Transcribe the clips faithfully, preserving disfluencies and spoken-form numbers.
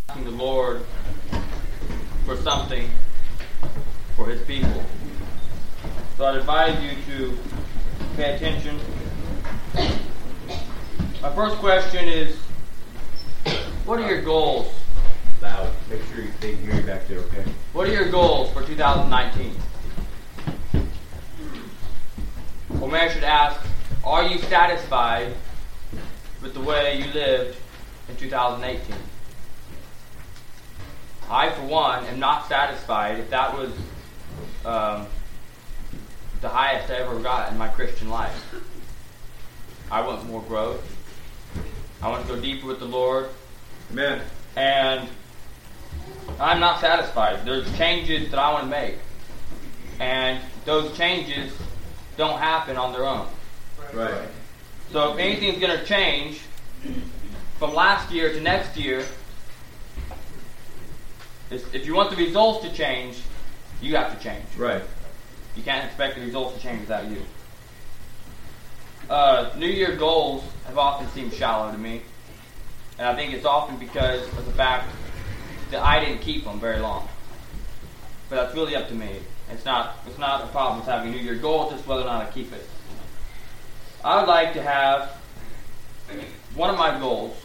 asking the Lord for something for His people. So I'd advise you to pay attention. My first question is, what are your goals? Loud. Make sure they can hear you back there, okay? What are your goals for two thousand nineteen? Or maybe I should ask, are you satisfied with the way you lived in two thousand eighteen? I, for one, am not satisfied if that was um, the highest I ever got in my Christian life. I want more growth. I want to go deeper with the Lord. Amen. And I'm not satisfied. There's changes that I want to make. And those changes don't happen on their own. Right. So if anything's going to change from last year to next year, if you want the results to change, you have to change. Right. You can't expect the results to change without you. Uh, New Year goals have often seemed shallow to me. And I think it's often because of the fact that I didn't keep them very long. But that's really up to me. It's not it's not a problem with having a New Year goal, it's just whether or not I keep it. I would like to have one of my goals,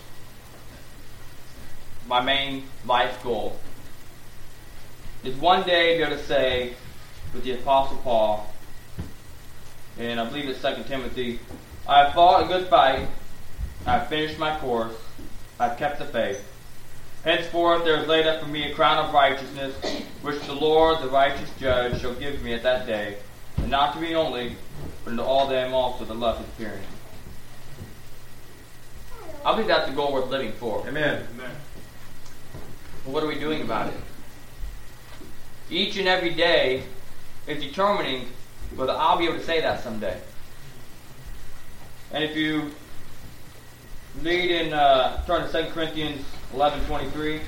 my main life goal, is one day be able to say with the Apostle Paul, and I believe it's Second Timothy, I have fought a good fight, I have finished my course, I have kept the faith. Henceforth there is laid up for me a crown of righteousness, which the Lord, the righteous judge, shall give me at that day, and not to me only, but unto all them also that love His appearing. I believe that's a goal worth living for. Amen. Amen. But what are we doing about it? Each and every day is determining whether I'll be able to say that someday. And if you read in, uh, turn to Second Corinthians eleven twenty-three.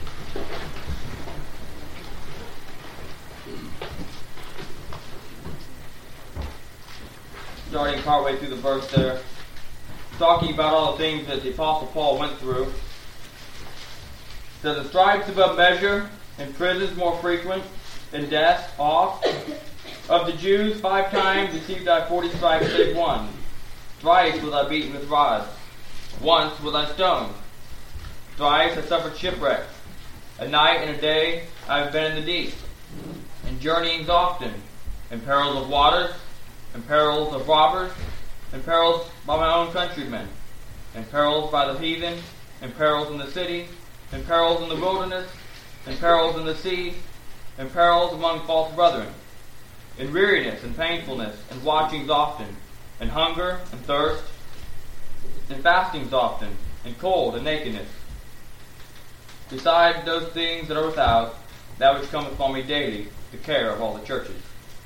Starting partway through the verse there, talking about all the things that the Apostle Paul went through. It says, "The stripes above measure, and prisons more frequent, and deaths oft. Of the Jews five times received I forty stripes save one. Thrice was I beaten with rods. Once was I stoned. Thrice I suffered shipwreck. A night and a day I have been in the deep. And journeyings often, and perils of waters, and perils of robbers, and perils by my own countrymen, and perils by the heathen, and perils in the city, and perils in the wilderness, and perils in the sea, and perils among false brethren, and weariness and painfulness, and watchings often, and hunger and thirst, and fastings often, and cold and nakedness. Beside those things that are without, that which cometh upon me daily, the care of all the churches."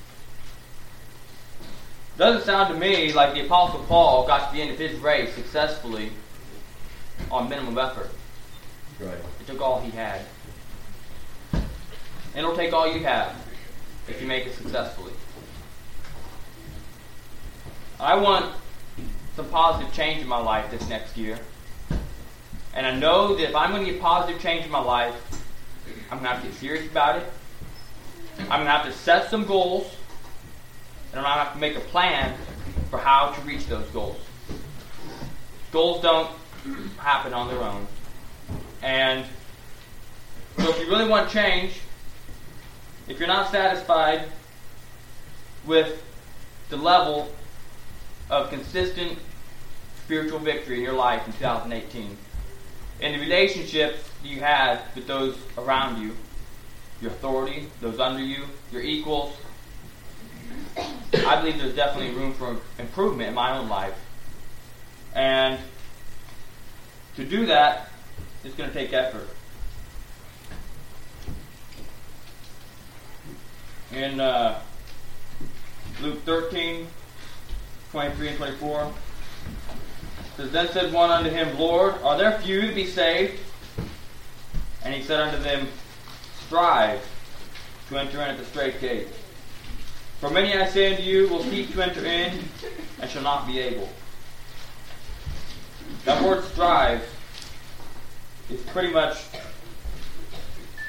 Doesn't sound to me like the Apostle Paul got to the end of his race successfully on minimum effort. Right. It took all he had. And it'll take all you have if you make it successfully. I want some positive change in my life this next year. And I know that if I'm going to get positive change in my life, I'm going to have to get serious about it. I'm going to have to set some goals. And I'm going to have to make a plan for how to reach those goals. Goals don't happen on their own. And so if you really want change, if you're not satisfied with the level of consistent spiritual victory in your life in two thousand eighteen, and the relationships you have with those around you, your authority, those under you, your equals, I believe there's definitely room for improvement in my own life. And to do that, it's going to take effort. In uh, Luke thirteen, twenty-three and twenty-four, it says, "Then said one unto him, Lord, are there few to be saved? And he said unto them, Strive to enter in at the strait gate. For many, I say unto you, will seek to enter in, and shall not be able." That word strive is pretty much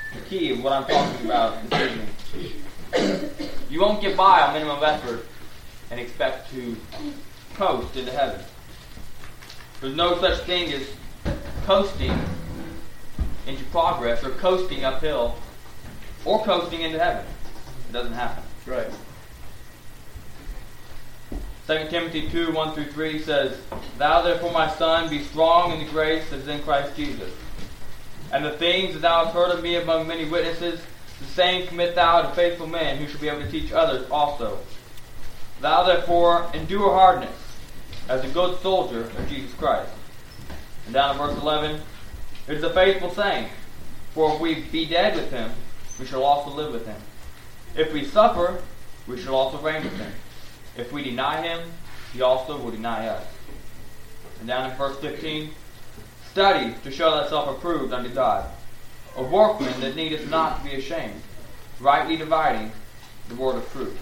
the key of what I'm talking about this evening. You won't get by on minimum effort and expect to coast into heaven. There's no such thing as coasting into progress or coasting uphill or coasting into heaven. It doesn't happen. Right. Second Timothy two, one through three says, Thou therefore, my son, be strong in the grace that is in Christ Jesus. And the things that thou hast heard of me among many witnesses, the same commit thou to faithful men, who shall be able to teach others also. Thou therefore endure hardness, as a good soldier of Jesus Christ. And down in verse eleven, It is a faithful saying, For if we be dead with him, we shall also live with him. If we suffer, we shall also reign with him. If we deny him, he also will deny us. And down in verse fifteen, Study to show thyself approved unto God, a workman that needeth not to be ashamed, rightly dividing the word of truth.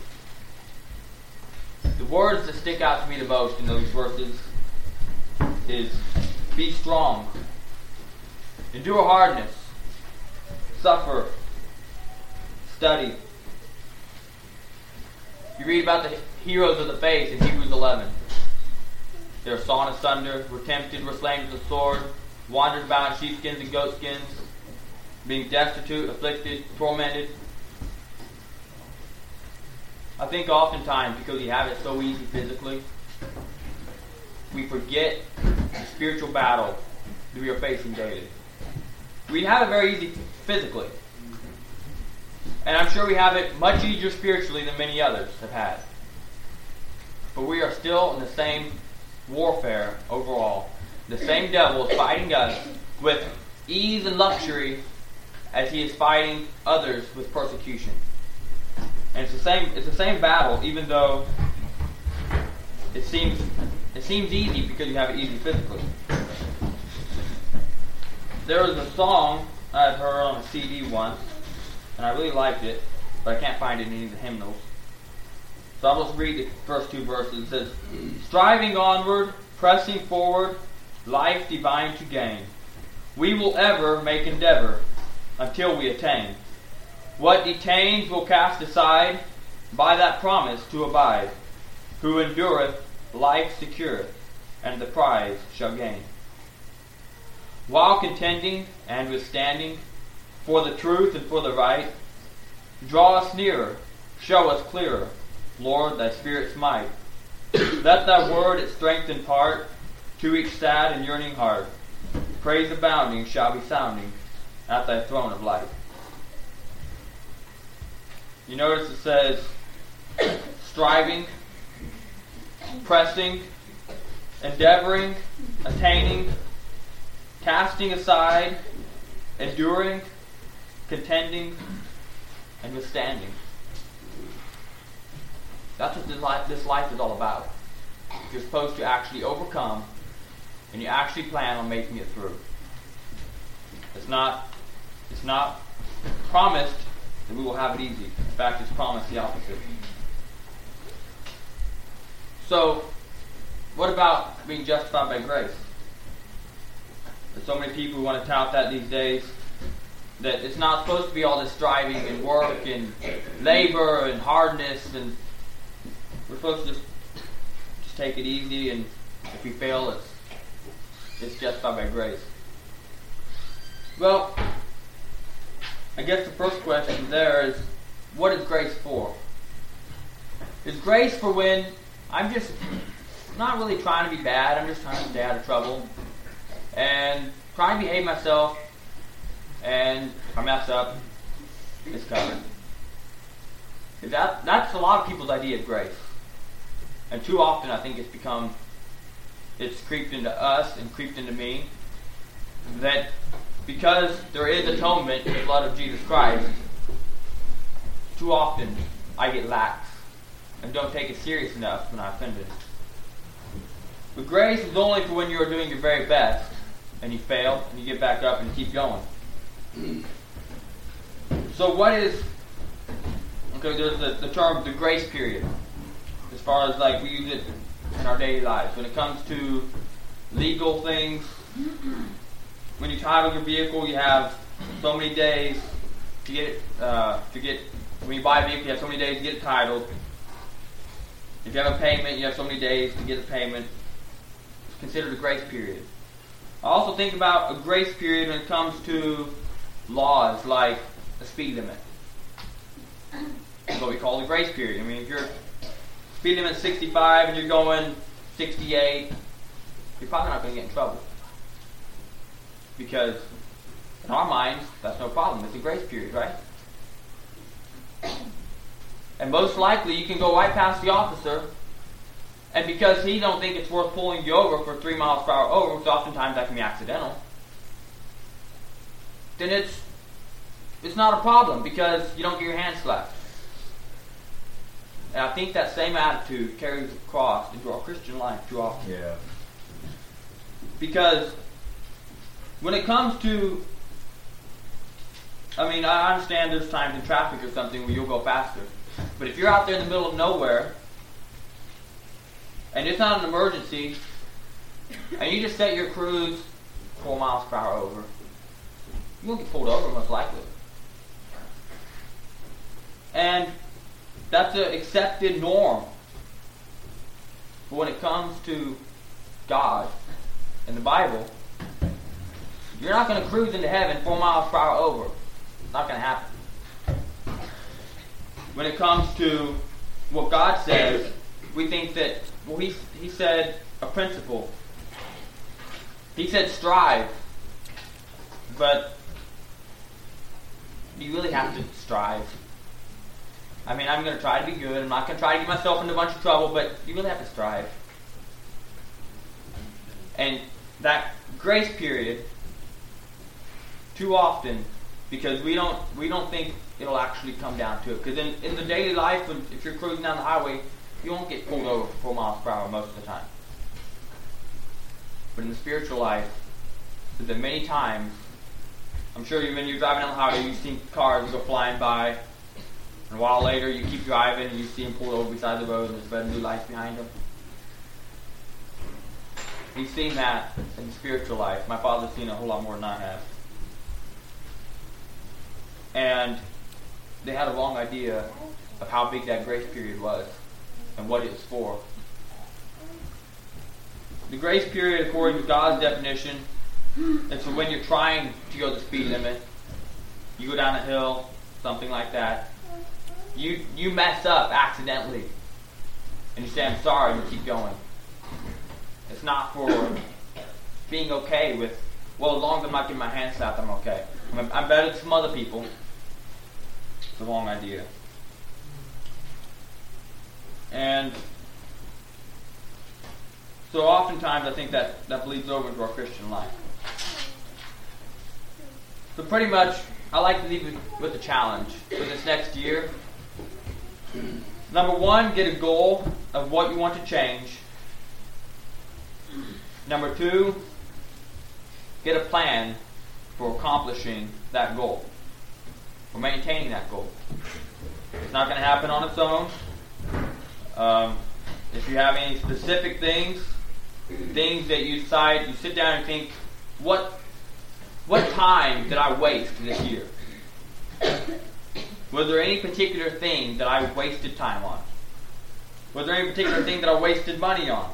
The words that stick out to me the most in those verses is be strong, endure hardness, suffer, study. You read about the heroes of the faith in Hebrews eleven. They were sawn asunder, were tempted, were slain with the sword, wandered about in sheepskins and goatskins, being destitute, afflicted, tormented. I think oftentimes, because we have it so easy physically, we forget the spiritual battle that we are facing daily. We have it very easy physically. And I'm sure we have it much easier spiritually than many others have had. But we are still in the same warfare overall. The same devil is fighting us with ease and luxury as he is fighting others with persecution. And it's the same it's the same battle, even though it seems it seems easy because you have it easy physically. There was a song I had heard on a C D once, and I really liked it, but I can't find it in any of the hymnals. So I'll just read the first two verses. It says, Striving onward, pressing forward, life divine to gain, we will ever make endeavor until we attain. What detains will cast aside, by that promise to abide. Who endureth, life secureth, and the prize shall gain. While contending and withstanding, for the truth and for the right, draw us nearer, show us clearer, Lord, thy Spirit's might. Let thy word its strength impart to each sad and yearning heart. Praise abounding shall be sounding at thy throne of light. You notice it says striving, pressing, endeavoring, attaining, casting aside, enduring, contending, and withstanding. That's what this life, this life is all about. You're supposed to actually overcome, and you actually plan on making it through. It's not, it's not promised that we will have it easy. In fact, it's promised the opposite. So, what about being justified by grace? There's so many people who want to tout that these days, that it's not supposed to be all this striving and work and labor and hardness, and we're supposed to just, just take it easy, and if we fail, it's it's justified by grace. Well, I guess the first question there is, what is grace for? Is grace for when I'm just not really trying to be bad, I'm just trying to stay out of trouble, and trying to behave myself, and if I mess up, it's covered? That, that's a lot of people's idea of grace. And too often I think it's become, it's creeped into us and creeped into me, that because there is atonement in the blood of Jesus Christ, too often I get lax and don't take it serious enough when I offended. But grace is only for when you are doing your very best and you fail and you get back up and you keep going. So what is, okay, there's the, the term, the grace period, as far as like we use it in our daily lives. When it comes to legal things, when you title your vehicle, you have so many days to get it, uh, to get, when you buy a vehicle, you have so many days to get it titled. If you have a payment, you have so many days to get the payment. It's considered a grace period. I also think about a grace period when it comes to laws like a speed limit. That's what we call the grace period. I mean, if your speed limit is sixty-five and you're going sixty-eight, you're probably not going to get in trouble. Because in our minds, that's no problem. It's a grace period, right? And most likely you can go right past the officer, and because he don't think it's worth pulling you over for three miles per hour over, because oftentimes that can be accidental, then it's it's not a problem because you don't get your hand slapped. And I think that same attitude carries across into our Christian life too often. Yeah. Because when it comes to, I mean, I understand there's times in traffic or something where you'll go faster. But if you're out there in the middle of nowhere, and it's not an emergency, and you just set your cruise four miles per hour over, you won't get pulled over most likely. And that's an accepted norm. But when it comes to God and the Bible, you're not going to cruise into heaven four miles per hour over. It's not going to happen. When it comes to what God says, we think that, well, he, he said a principle. He said strive. But you really have to strive. I mean, I'm going to try to be good. I'm not going to try to get myself into a bunch of trouble, but you really have to strive. And that grace period, too often, because we don't we don't think it'll actually come down to it. Because in, in the daily life, when, if you're cruising down the highway, you won't get pulled over for four miles per hour most of the time. But in the spiritual life, there's been many times, I'm sure you, when you're driving down the highway, you've seen cars go flying by, and a while later you keep driving and you see them pulled over beside the road and there's red and blue lights behind them. We've seen that in the spiritual life. My father's seen it a whole lot more than I have. And they had a wrong idea of how big that grace period was and what it was for. The grace period, according to God's definition, is for when you're trying to go the speed limit. You go down a hill, something like that. You you mess up accidentally. And you say, I'm sorry, and you keep going. It's not for being okay with, well, as long as I'm not getting my hand slapped, I'm okay. I'm, I'm better than some other people. It's the wrong idea. And so oftentimes I think that, that bleeds over into our Christian life. So pretty much, I like to leave you with a challenge for this next year. Number one, get a goal of what you want to change. Number two, get a plan for accomplishing that goal, for maintaining that goal. It's not going to happen on its own. Um, if you have any specific things, things that you decide, you sit down and think, what, what time did I waste this year? Was there any particular thing that I wasted time on? Was there any particular thing that I wasted money on?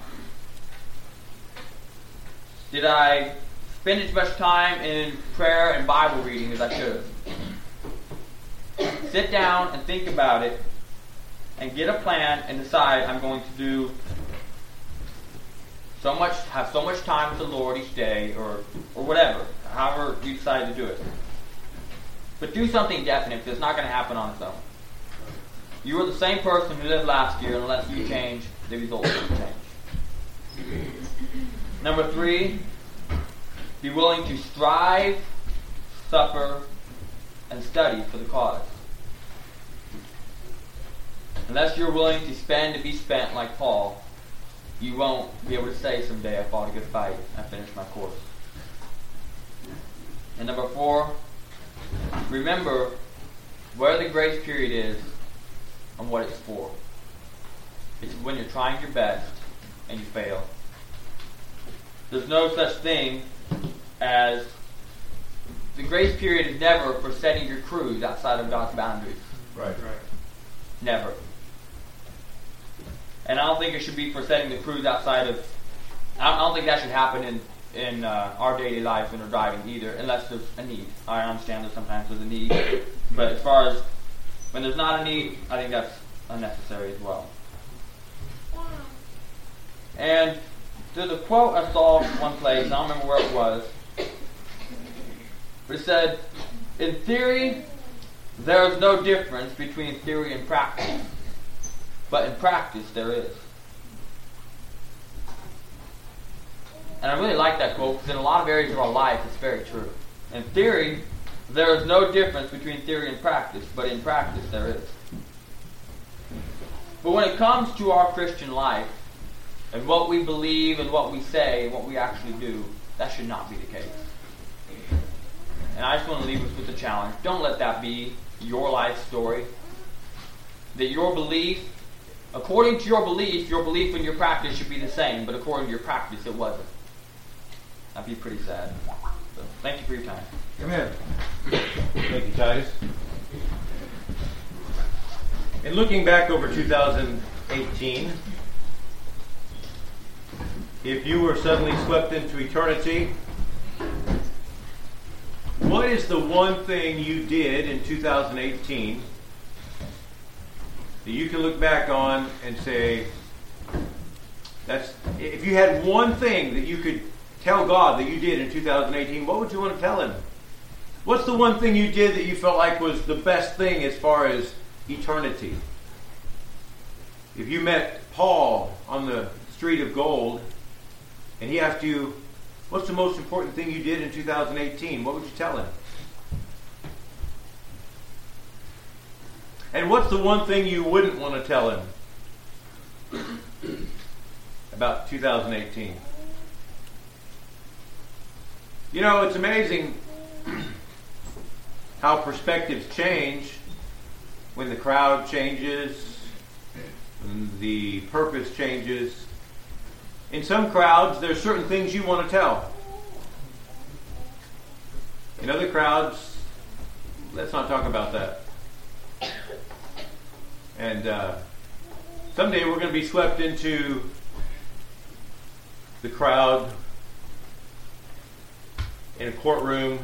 Did I spend as much time in prayer and Bible reading as I should have? Sit down and think about it and get a plan and decide I'm going to do so much, have so much time with the Lord each day, or or whatever, however you decide to do it. But do something definite, because it's not going to happen on its own. You are the same person who lived last year, unless you change, the results will change. Number three, be willing to strive, suffer, and study for the cause. Unless you're willing to spend to be spent like Paul, you won't be able to say someday I fought a good fight, I finished my course. And number four, remember where the grace period is and what it's for. It's when you're trying your best and you fail. There's no such thing as the grace period is never for setting your crews outside of God's boundaries. Right. Right. Never. And I don't think it should be for setting the crews outside of. I don't, I don't think that should happen in in uh, our daily life when we're driving either, unless there's a need. I understand that sometimes there's a need, but as far as when there's not a need, I think that's unnecessary as well. And there's a quote I saw in one place. I don't remember where it was, but it said, "In theory, there is no difference between theory and practice, but in practice there is." And I really like that quote because in a lot of areas of our life it's very true. In theory, there is no difference between theory and practice, but in practice there is. But when it comes to our Christian life, and what we believe and what we say and what we actually do, that should not be the case. And I just want to leave us with a challenge. Don't let that be your life story. That your belief, according to your belief, your belief and your practice should be the same, but according to your practice, it wasn't. That'd be pretty sad. So, thank you for your time. Amen. Thank you, Titus. In looking back over two thousand eighteen, if you were suddenly swept into eternity, what is the one thing you did in two thousand eighteen that you can look back on and say, that's, if you had one thing that you could tell God that you did in two thousand eighteen, what would you want to tell Him? What's the one thing you did that you felt like was the best thing as far as eternity? If you met Paul on the street of gold and he asked you, what's the most important thing you did in two thousand eighteen? What would you tell him? And what's the one thing you wouldn't want to tell him about two thousand eighteen? You know, it's amazing how perspectives change when the crowd changes, when the purpose changes. In some crowds, there's certain things you want to tell. In other crowds, let's not talk about that. And uh, someday we're going to be swept into the crowd in a courtroom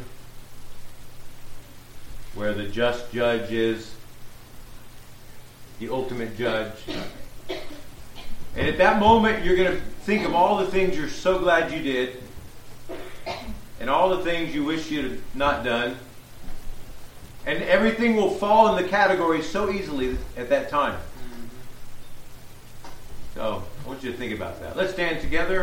where the just judge is the ultimate judge. And at that moment, you're going to think of all the things you're so glad you did and all the things you wish you had not done. And everything will fall in the category so easily at that time. So, I want you to think about that. Let's stand together.